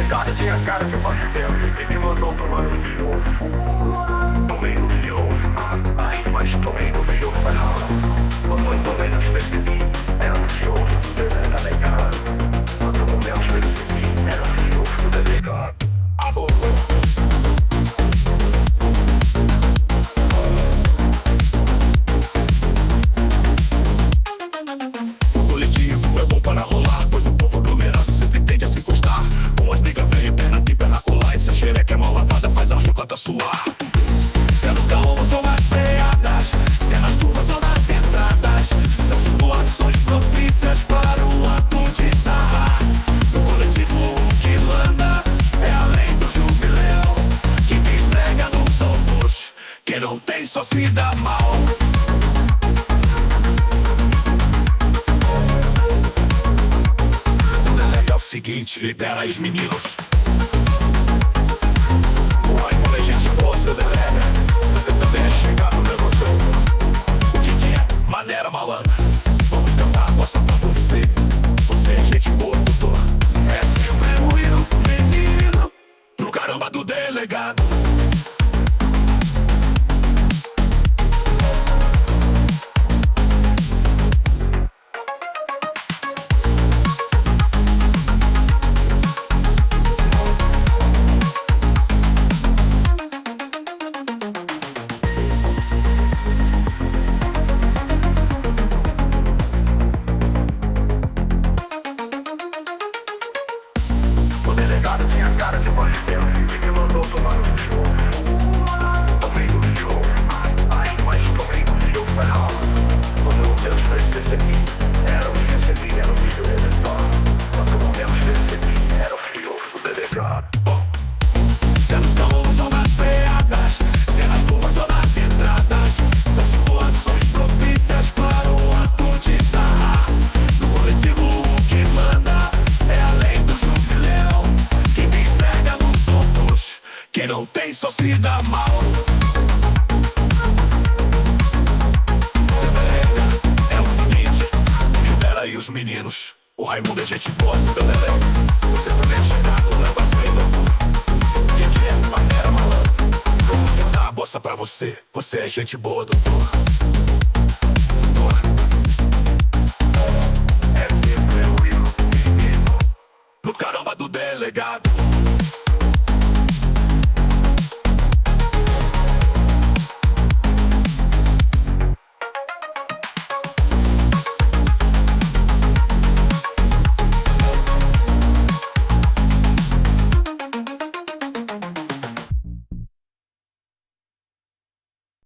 delegado tinha cara de pastel e me mandou tomar no fio. Tomei no fio, ai, mas tomei no fio pra rala. Quando menos percebi, era um fio do delegado. Quando menos percebi, era um fio do delegado. O coletivo é bom para rolar, pois o povo aglomerado sempre tende a se encostar. Com as nega velha, perna aqui, perna colar. E se a xereca é mal lavada, faz a ricota suar. Se é nos caombos ou nas freadas, se é nas curvas ou nas entradas, são situações propícias para o ato de sarrar. No coletivo o que manda é além do jubileu. Quem me esfrega não somos, quem não tem só se dá mal. Seguinte, libera aí os meninos. Uai, quando a gente boa, você delega. Você também é chegado no negócio. O que é? Maneira malandra. Vamos cantar a bossa pra você. Você é gente boa, doutor. É sempre o Will, menino. Pro caramba do delegado. O delegado tinha cara de pastel e me mandou tomar no fio. Tomei no fio, ai, mas tomei no fio pra rala. Quando menos percebi, era o que recebi, era o fio do delegado. Quando menos percebi, era o fio do delegado. Se é nos caombos ou nas freadas, se é nas curvas ou nas entradas, são situações propícias para o ato de sarrar. No coletivo o que manda é além do jubileu. Quem me esfrega não somos, quem não tem só se dá mal. Você delega, é o seguinte, libera aí os meninos. O Raimundo é gente boa, se delega. Você também é chegado, leva as reinas. Que é maneira malandra. Vamos cantar a bossa pra você. Você é gente boa, doutor. Doutor. É sempre o Will, menino. No caramba do delegado.